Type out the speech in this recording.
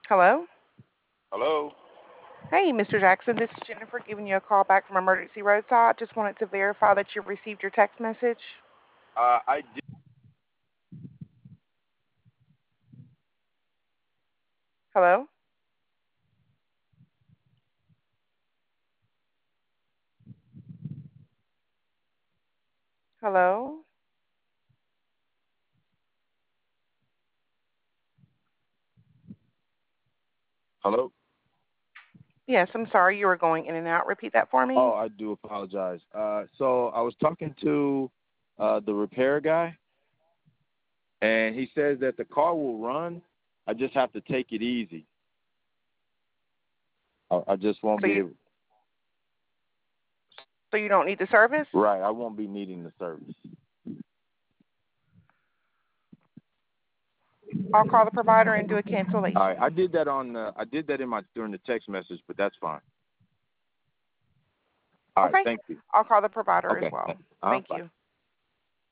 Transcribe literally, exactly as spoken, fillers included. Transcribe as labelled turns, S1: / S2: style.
S1: Hello?
S2: Hello.
S1: Hey, Mister Jackson, this is Jennifer giving you a call back from Emergency Roadside. Just wanted to verify that you received your text message.
S2: Uh, I did.
S1: Hello? Hello?
S2: Hello.
S1: Yes, I'm sorry, you were going in and out. Repeat that for
S2: Oh,
S1: me.
S2: I do apologize. Uh, so I was talking to uh, the repair guy, and he says that the car will run. I just have to take it easy. I, I just won't
S1: So
S2: be
S1: you,
S2: able.
S1: so you don't need the service?
S2: Right. I won't be needing the service.
S1: I'll call the provider and do a
S2: All right.
S1: cancellation.
S2: I did that on. Uh, I did that in my during the text message, but that's fine. All right.
S1: Okay.
S2: Thank you.
S1: I'll call the provider as
S2: Okay.
S1: well.
S2: Uh,
S1: Thank
S2: bye.
S1: you.